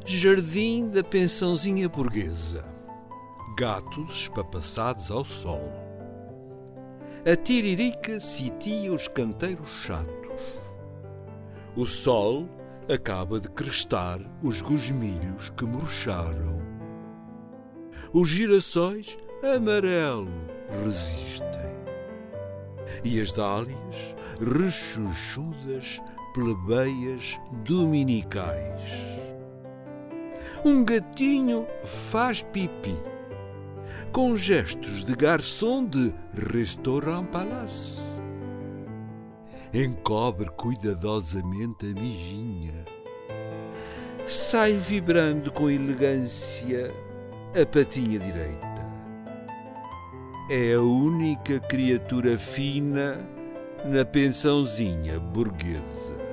Jardim da pensãozinha burguesa. Gatos espapassados ao sol. A tiririca sitia os canteiros chatos. O sol acaba de crestar os gosmilhos que murcharam. Os girassóis amarelo resistem. E as dálias rechonchudas plebeias dominicais. Um gatinho faz pipi, com gestos de garçom de restaurant palace. Encobre cuidadosamente a mijinha. Sai vibrando com elegância a patinha direita. É a única criatura fina na pensãozinha burguesa.